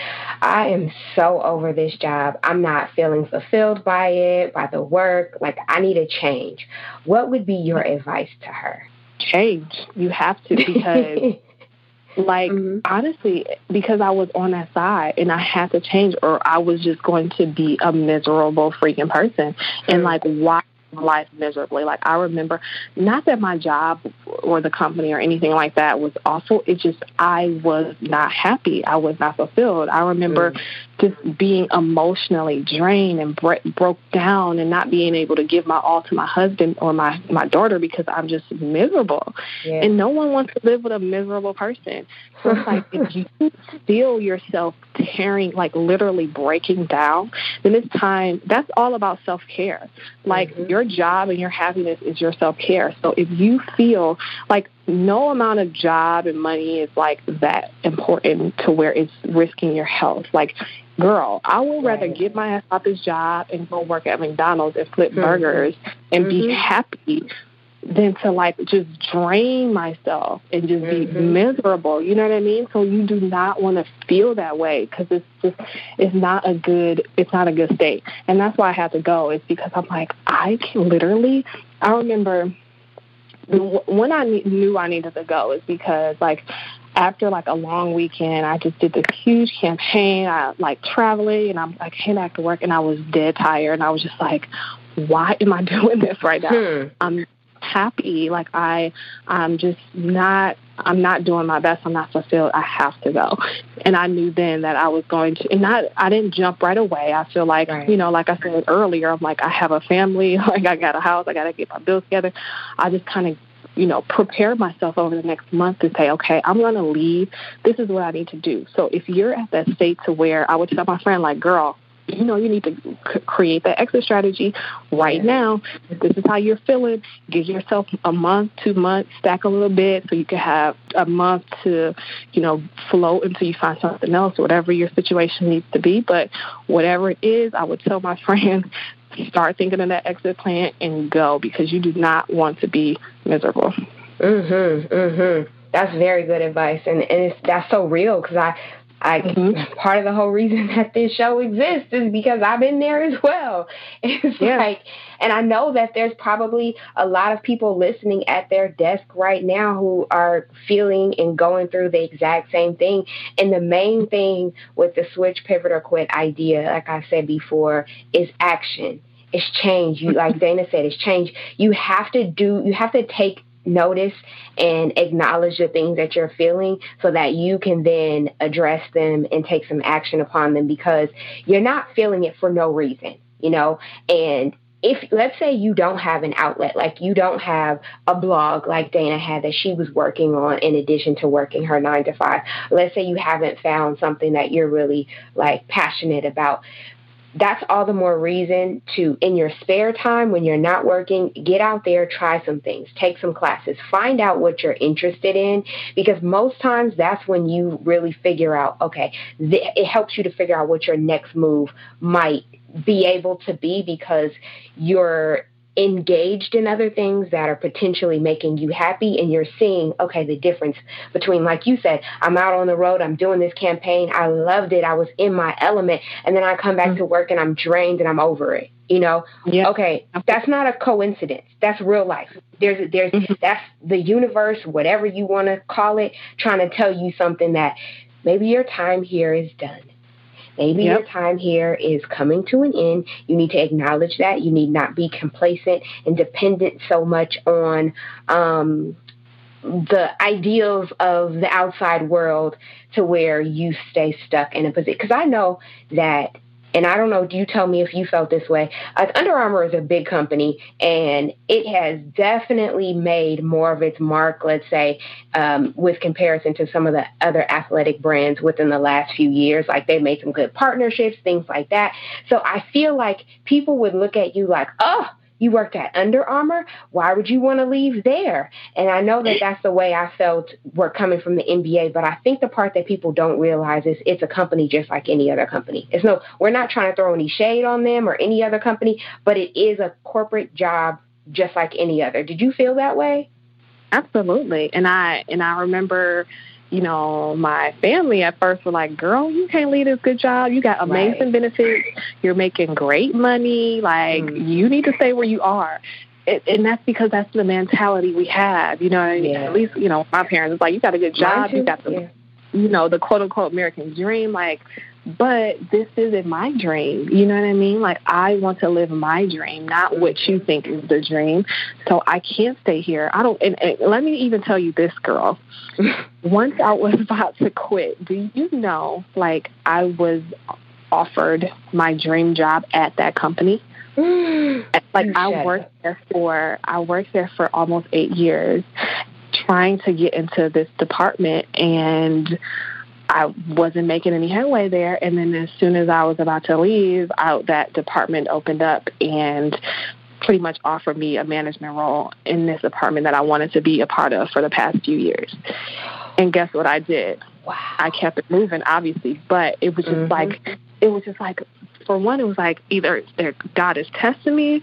I am so over this job. I'm not feeling fulfilled by it, by the work. Like, I need a change. What would be your advice to her? Change. You have to, because like, honestly, because I was on that side and I had to change, or I was just going to be a miserable freaking person. And, like, why life miserably? Like, I remember, not that my job or the company or anything like that was awful. It's just I was not happy. I was not fulfilled. I remember just being emotionally drained and broke down and not being able to give my all to my husband or my daughter because I'm just miserable. Yeah. And no one wants to live with a miserable person. So it's like, if you feel yourself tearing, like literally breaking down, then it's time. That's all about self-care. Like, your job and your happiness is your self-care. So if you feel like no amount of job and money is like that important to where it's risking your health. Like, girl, I would rather get my ass off this job and go work at McDonald's and flip burgers and be happy than to, like, just drain myself and just be miserable. You know what I mean? So you do not want to feel that way, because it's not a good state. And that's why I had to go. It's because I'm like, I remember when I knew I needed to go is because, like, after, like, a long weekend, I just did this huge campaign. I, like, traveling, and I came back to work, and I was dead tired. And I was just like, why am I doing this right now? I'm happy. Like, I'm not doing my best. I'm not fulfilled. I have to go. And I knew then that I was going to, and I didn't jump right away. I feel like, you know, like I said earlier, I'm like, I have a family, like, I got a house, I got to get my bills together. I just kind of, you know, prepare myself over the next month to say, okay, I'm going to leave. This is what I need to do. So if you're at that state to where I would tell my friend, like, girl, you need to create that exit strategy right now. If this is how you're feeling, give yourself a month, 2 months, stack a little bit so you can have a month to, float until you find something else, whatever your situation needs to be. But whatever it is, I would tell my friend, start thinking of that exit plan and go, because you do not want to be miserable. That's very good advice, and that's so real, because part of the whole reason that this show exists is because I've been there as well. It's and I know that there's probably a lot of people listening at their desk right now who are feeling and going through the exact same thing. And the main thing with the switch, pivot, or quit idea, like I said before, is action. It's change. Like Dana said, it's change. You have to take notice and acknowledge the things that you're feeling so that you can then address them and take some action upon them, because you're not feeling it for no reason, and if, let's say, you don't have an outlet, like you don't have a blog like Dana had that she was working on in addition to working her 9 to 5. Let's say you haven't found something that you're really passionate about. That's all the more reason to, in your spare time when you're not working, get out there, try some things, take some classes, find out what you're interested in, because most times that's when you really figure out, okay, it helps you to figure out what your next move might be able to be, because you're engaged in other things that are potentially making you happy, and you're seeing, okay, the difference between, like you said, I'm out on the road, I'm doing this campaign, I loved it, I was in my element, and then I come back to work and I'm drained and I'm over it. Okay, that's not a coincidence. That's real life. There's that's the universe, whatever you want to call it, trying to tell you something, that maybe your time here is done. Maybe your time here is coming to an end. You need to acknowledge that. You need not be complacent and dependent so much on the ideals of the outside world to where you stay stuck in a position. Because I know that, and I don't know, do you tell me if you felt this way? Under Armour is a big company, and it has definitely made more of its mark, let's say, with comparison to some of the other athletic brands within the last few years. Like, they've made some good partnerships, things like that. So I feel like people would look at you like, oh, you worked at Under Armour? Why would you want to leave there? And I know that that's the way I felt coming from the NBA, but I think the part that people don't realize is it's a company just like any other company. We're not trying to throw any shade on them or any other company, but it is a corporate job just like any other. Did you feel that way? Absolutely. And I remember, my family at first were like, girl, you can't leave this good job. You got amazing benefits. You're making great money. You need to stay where you are. And that's because that's the mentality we have. At least, my parents, it's like, you got a good job. You got the, the quote unquote American dream. But this isn't my dream. You know what I mean? I want to live my dream, not what you think is the dream. So I can't stay here. And let me even tell you this, girl. Once I was about to quit, do you know, I was offered my dream job at that company. I worked there for almost 8 years trying to get into this department, and I wasn't making any headway there. And then as soon as I was about to leave, that department opened up and pretty much offered me a management role in this department that I wanted to be a part of for the past few years. And guess what I did? Wow. I kept it moving, obviously, but it was just for one, it was either God is testing me,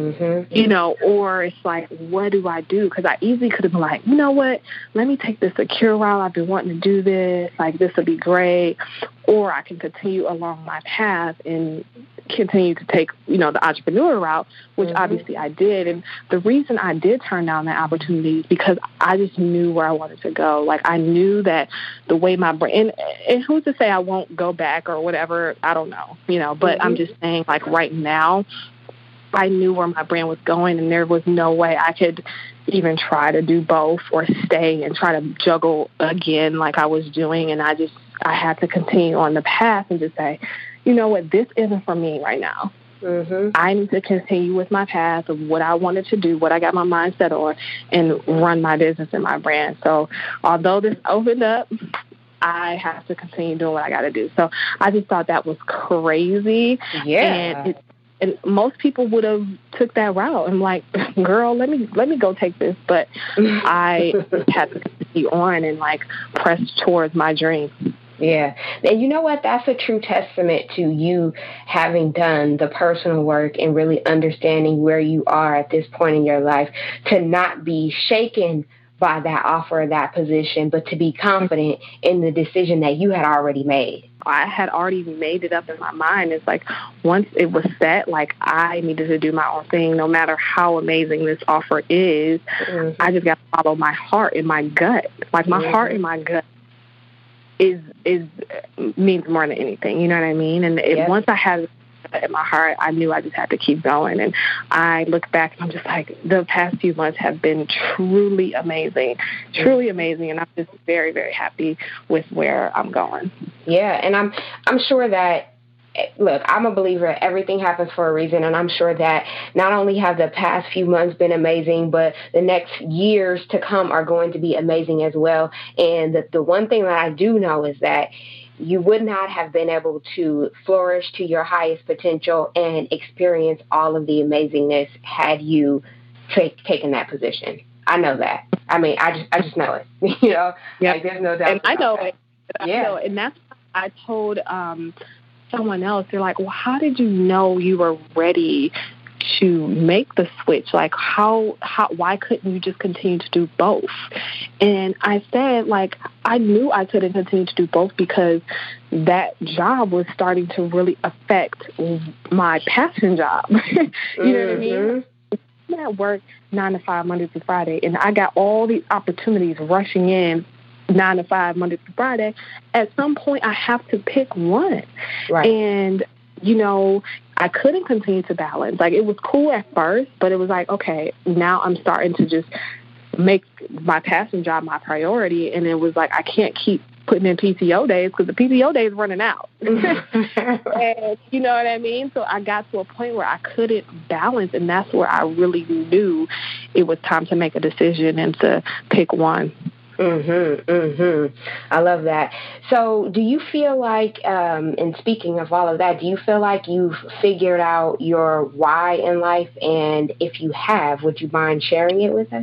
or it's what do I do? Because I easily could have been you know what? Let me take the secure route. I've been wanting to do this. This would be great. Or I can continue along my path and continue to take, the entrepreneur route, which obviously I did. And the reason I did turn down that opportunity is because I just knew where I wanted to go. I knew that the way my brain, and who's to say I won't go back or whatever, I don't know, but I'm just saying right now, I knew where my brand was going, and there was no way I could even try to do both or stay and try to juggle again like I was doing. And I had to continue on the path and just say, you know what, this isn't for me right now. I need to continue with my path of what I wanted to do, what I got my mind set on, and run my business and my brand. So although this opened up I have to continue doing what I got to do. So I just thought that was crazy. Yeah. And most people would have took that route. I'm like, girl, let me go take this. But I had to continue on and like press towards my dream. Yeah. And you know what? That's a true testament to you having done the personal work and really understanding where you are at this point in your life, to not be shaken by that offer, that position, but to be confident in the decision that you had already made. I had already made it up in my mind. It's like once it was set, like I needed to do my own thing, no matter how amazing this offer is. Mm-hmm. I just got to follow my heart and my gut. Like my mm-hmm. heart and my gut is means more than anything. You know what I mean? And once I had it in my heart, I knew I just had to keep going. And I look back and I'm just like, the past few months have been truly amazing. And I'm just very, very happy with where I'm going. Yeah. And I'm sure that, look, I'm a believer everything happens for a reason, and I'm sure that not only have the past few months been amazing, but the next years to come are going to be amazing as well. And the one thing that I do know is that you would not have been able to flourish to your highest potential and experience all of the amazingness had you taken that position. I know that. I mean, I just know it. You know, yep. Like there's no doubt. And I know that. It. I know, and that's what I told someone else. They're like, well, how did you know you were ready to make the switch? Like, why couldn't you just continue to do both? And I said, like, I knew I couldn't continue to do both because that job was starting to really affect my passion job. You know what I mean? I'm at work 9 to 5, Monday through Friday, and I got all these opportunities rushing in 9 to 5, Monday through Friday. At some point, I have to pick one. Right. And, you know, I couldn't continue to balance. Like, it was cool at first, but it was like, okay, now I'm starting to just make my passion job my priority. And it was like, I can't keep putting in PTO days because the PTO days running out. And you know what I mean? So I got to a point where I couldn't balance, and that's where I really knew it was time to make a decision and to pick one. I love that. So do you feel like, and speaking of all of that, do you feel like you've figured out your why in life? And if you have, would you mind sharing it with us?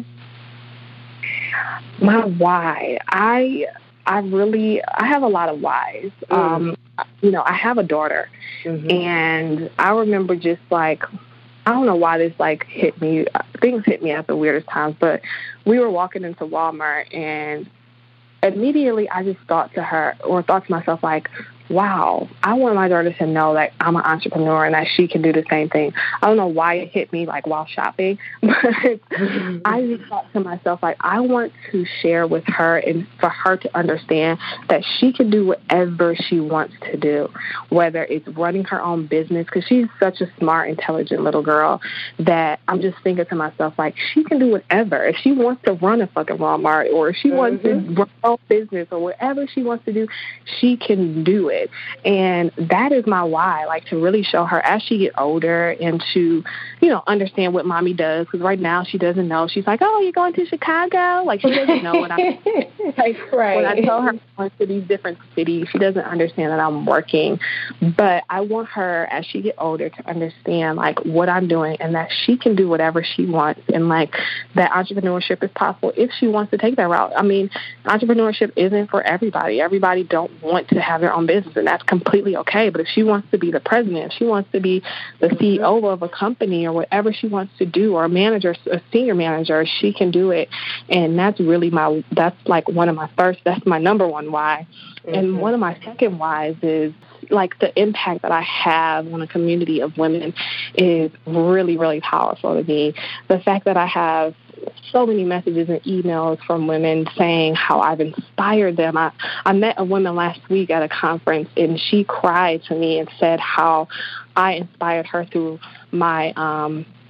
My why. I have a lot of whys. You know, I have a daughter, and I remember just like, I don't know why this like hit me. Things hit me at the weirdest times, but we were walking into Walmart, and immediately I just thought to myself, like, wow, I want my daughter to know that I'm an entrepreneur and that she can do the same thing. I don't know why it hit me like while shopping, but I just thought to myself, like, I want to share with her and for her to understand that she can do whatever she wants to do, whether it's running her own business, because she's such a smart, intelligent little girl that I'm just thinking to myself, like, she can do whatever. If she wants to run a fucking Walmart, or if she wants to run her own business, or whatever she wants to do, she can do it. And that is my why, like, to really show her as she get older and to, you know, understand what mommy does. Because right now she doesn't know. She's like, oh, you're going to Chicago? Like, she doesn't know what I'm like, right. When I tell her I'm going to these different cities, she doesn't understand that I'm working. But I want her, as she get older, to understand, like, what I'm doing and that she can do whatever she wants. And, like, that entrepreneurship is possible if she wants to take that route. I mean, entrepreneurship isn't for everybody. Everybody don't want to have their own business, and that's completely okay. But if she wants to be the president, if she wants to be the CEO of a company or whatever she wants to do, or a manager, a senior manager, she can do it. And that's really that's like one of my that's my number one why. And one of my second whys is, like, the impact that I have on a community of women is really, really powerful to me. The fact that I have so many messages and emails from women saying how I've inspired them. I met a woman last week at a conference, and she cried to me and said how I inspired her through my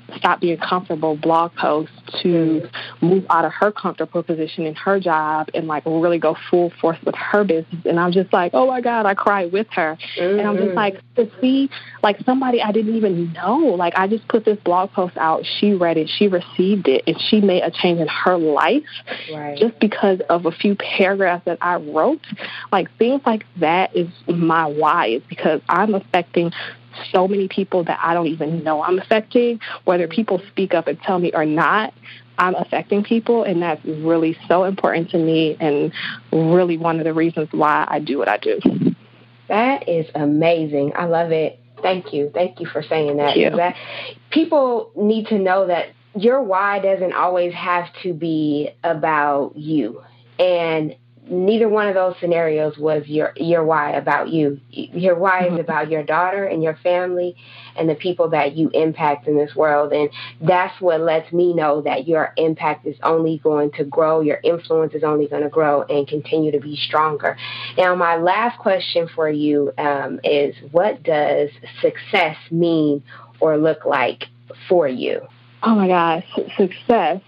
stop being comfortable blog post to move out of her comfortable position in her job and like really go full force with her business. And I'm just like, oh my God, I cried with her. And I'm just like, to see like somebody I didn't even know, like I just put this blog post out, she read it, she received it, and she made a change in her life just because of a few paragraphs that I wrote. Like things like that is my why, is because I'm affecting so many people that I don't even know I'm affecting, whether people speak up and tell me or not. I'm affecting people, and that's really so important to me and really one of the reasons why I do what I do. That is amazing. I love it. Thank you. Thank you for saying that. People need to know that your why doesn't always have to be about you. And neither one of those scenarios was your why about you. Your why is about your daughter and your family and the people that you impact in this world. And that's what lets me know that your impact is only going to grow. Your influence is only going to grow and continue to be stronger. Now, my last question for you is, what does success mean or look like for you? Oh my gosh, success.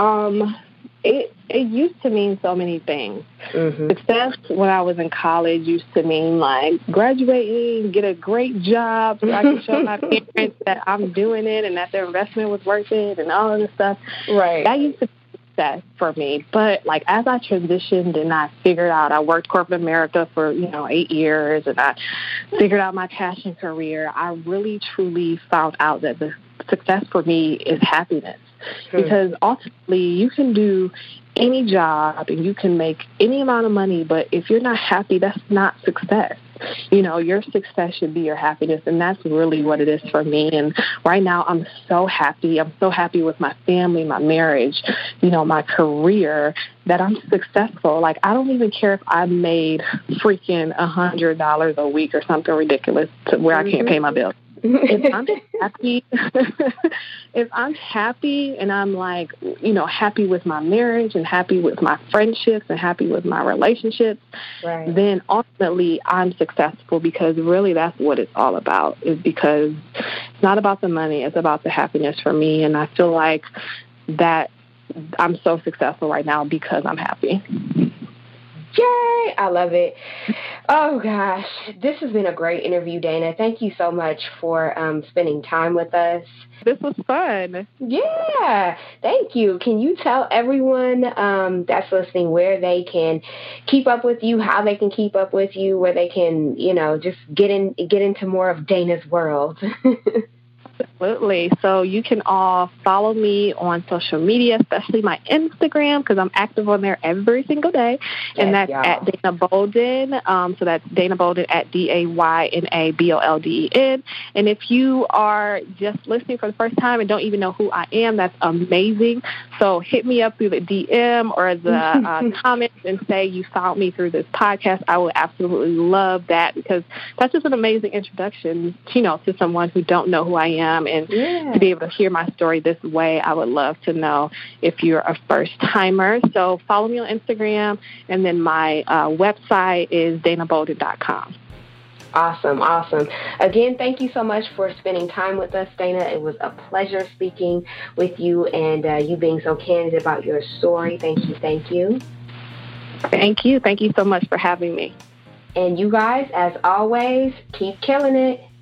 It used to mean so many things. Success when I was in college used to mean like graduating, get a great job so I can show my parents that I'm doing it and that their investment was worth it and all of this stuff. Right. That used to be success for me. But like as I transitioned and I figured out, I worked corporate America for 8 years, and I figured out my passion career, I really truly found out that the success for me is happiness. Because ultimately you can do any job and you can make any amount of money, but if you're not happy, that's not success. Your success should be your happiness, and that's really what it is for me. And right now I'm so happy. I'm so happy with my family, my marriage, my career, that I'm successful. Like, I don't even care if I made freaking $100 a week or something ridiculous to where I can't pay my bills. If I'm happy and I'm like, happy with my marriage and happy with my friendships and happy with my relationships, then ultimately I'm successful, because really that's what it's all about, is because it's not about the money, it's about the happiness for me. And I feel like that I'm so successful right now because I'm happy. Yay! I love it. Oh, gosh. This has been a great interview, Dana. Thank you so much for spending time with us. This was fun. Yeah. Thank you. Can you tell everyone that's listening where they can keep up with you, how they can keep up with you, where they can, just get into more of Dana's world? Absolutely. So you can all follow me on social media, especially my Instagram, because I'm active on there every single day. And that's at Dana Bolden. So that's Dana Bolden at DAYNABOLDEN. And if you are just listening for the first time and don't even know who I am, that's amazing. So hit me up through the DM or the comments and say you found me through this podcast. I would absolutely love that, because that's just an amazing introduction, to someone who don't know who I am. And to be able to hear my story this way, I would love to know if you're a first-timer. So follow me on Instagram, and then my website is danabolden.com. Awesome. Again, thank you so much for spending time with us, Dana. It was a pleasure speaking with you and you being so candid about your story. Thank you. Thank you. Thank you so much for having me. And you guys, as always, keep killing it.